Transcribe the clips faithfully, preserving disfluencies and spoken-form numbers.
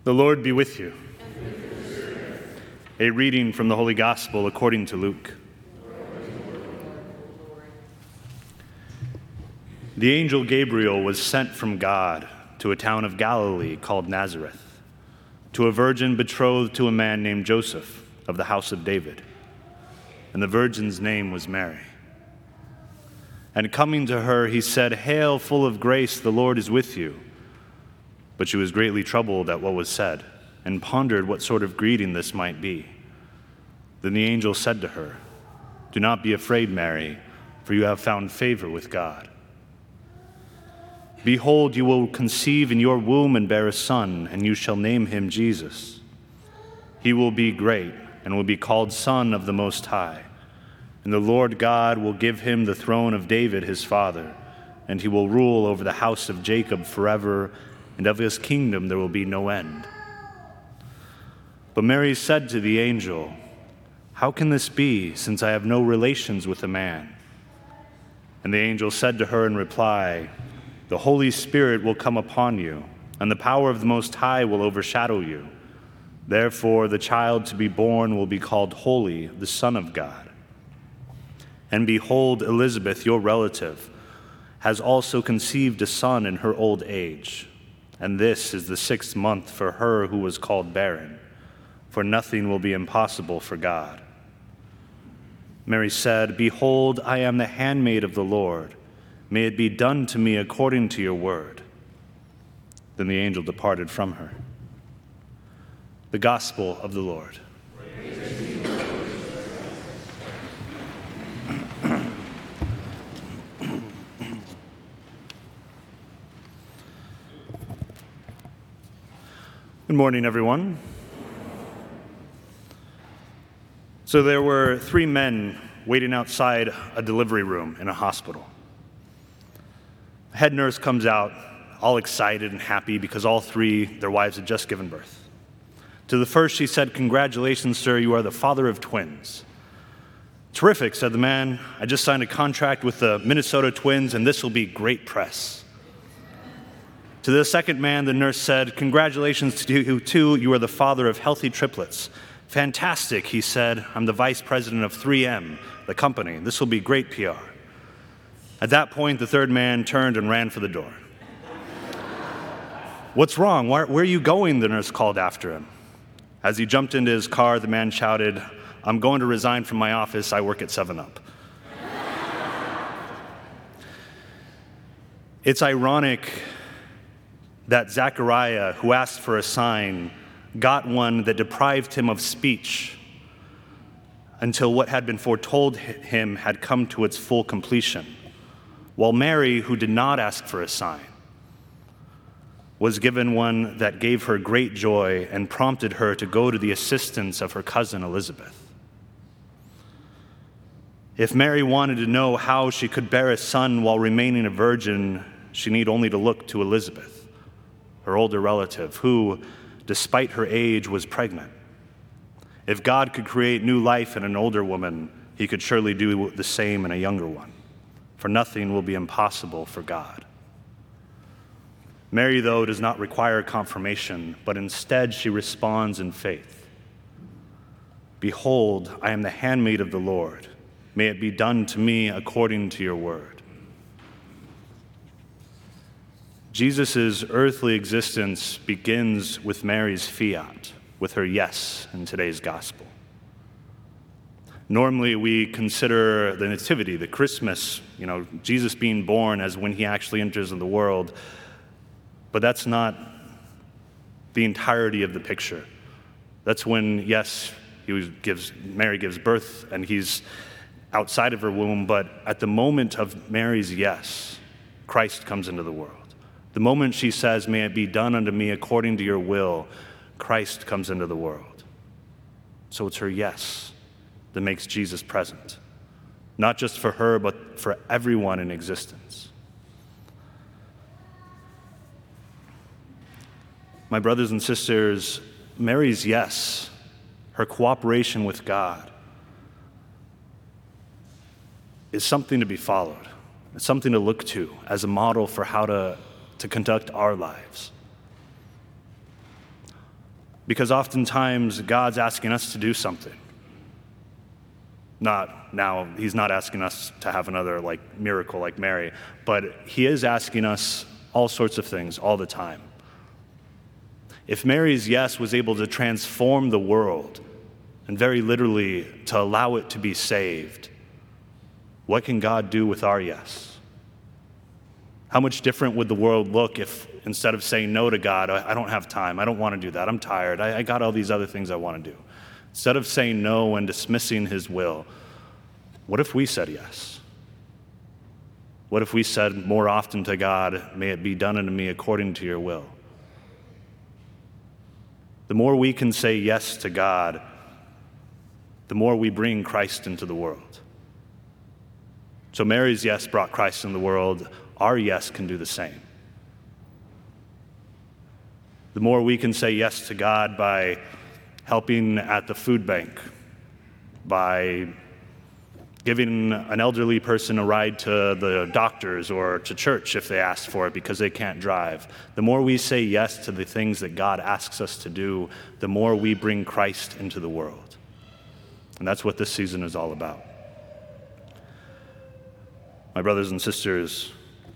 The Lord be with you. A reading from the Holy Gospel according to Luke. The angel Gabriel was sent from God to a town of Galilee called Nazareth, to a virgin betrothed to a man named Joseph of the house of David. And the virgin's name was Mary. And coming to her, he said, "Hail, full of grace, the Lord is with you." But she was greatly troubled at what was said, and pondered what sort of greeting this might be. Then the angel said to her, "Do not be afraid, Mary, for you have found favor with God. Behold, you will conceive in your womb and bear a son, and you shall name him Jesus. He will be great and will be called Son of the Most High. And the Lord God will give him the throne of David his father, and he will rule over the house of Jacob forever, and of his kingdom there will be no end." But Mary said to the angel, "How can this be, since I have no relations with a man?" And the angel said to her in reply, "The Holy Spirit will come upon you, and the power of the Most High will overshadow you. Therefore, the child to be born will be called Holy, the Son of God. And behold, Elizabeth, your relative, has also conceived a son in her old age. And this is the sixth month for her who was called barren, for nothing will be impossible for God." Mary said, "Behold, I am the handmaid of the Lord. May it be done to me according to your word." Then the angel departed from her. The Gospel of the Lord. Good morning, everyone. So there were three men waiting outside a delivery room in a hospital. A head nurse comes out, all excited and happy because all three, their wives, had just given birth. To the first, she said, "Congratulations, sir, you are the father of twins." "Terrific," said the man. "I just signed a contract with the Minnesota Twins, and this will be great press." To the second man, the nurse said, "Congratulations to you too, you are the father of healthy triplets." "Fantastic," he said. "I'm the vice president of three M, the company. This will be great P R." At that point, the third man turned and ran for the door. "What's wrong? Where, where are you going?" the nurse called after him. As he jumped into his car, the man shouted, "I'm going to resign from my office. I work at seven up. It's ironic that Zechariah, who asked for a sign, got one that deprived him of speech until what had been foretold him had come to its full completion, while Mary, who did not ask for a sign, was given one that gave her great joy and prompted her to go to the assistance of her cousin Elizabeth. If Mary wanted to know how she could bear a son while remaining a virgin, she need only to look to Elizabeth, her older relative, who, despite her age, was pregnant. If God could create new life in an older woman, he could surely do the same in a younger one, for nothing will be impossible for God. Mary, though, does not require confirmation, but instead she responds in faith. "Behold, I am the handmaid of the Lord. May it be done to me according to your word." Jesus' earthly existence begins with Mary's fiat, with her yes in today's gospel. Normally, we consider the nativity, the Christmas, you know, Jesus being born as when he actually enters in the world, but that's not the entirety of the picture. That's when, yes, he gives, Mary gives birth and he's outside of her womb, but at the moment of Mary's yes, Christ comes into the world. The moment she says, "May it be done unto me according to your will," Christ comes into the world. So it's her yes that makes Jesus present, not just for her, but for everyone in existence. My brothers and sisters, Mary's yes, her cooperation with God, is something to be followed. It's something to look to as a model for how to, to conduct our lives. Because oftentimes God's asking us to do something. Not now, he's not asking us to have another like miracle like Mary, but he is asking us all sorts of things all the time. If Mary's yes was able to transform the world, and very literally to allow it to be saved, what can God do with our yes? How much different would the world look if instead of saying no to God, I don't have time, I don't want to do that, I'm tired, I, I got all these other things I want to do. Instead of saying no and dismissing his will, what if we said yes? What if we said more often to God, may it be done unto me according to your will? The more we can say yes to God, the more we bring Christ into the world. So Mary's yes brought Christ into the world. Our yes can do the same. The more we can say yes to God by helping at the food bank, by giving an elderly person a ride to the doctors or to church if they ask for it because they can't drive. The more we say yes to the things that God asks us to do, the more we bring Christ into the world. And that's what this season is all about. My brothers and sisters,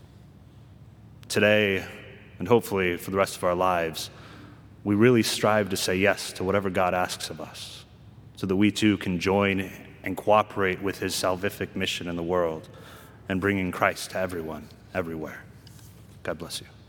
today, and hopefully for the rest of our lives, we really strive to say yes to whatever God asks of us, so that we too can join and cooperate with his salvific mission in the world and bringing Christ to everyone, everywhere. God bless you.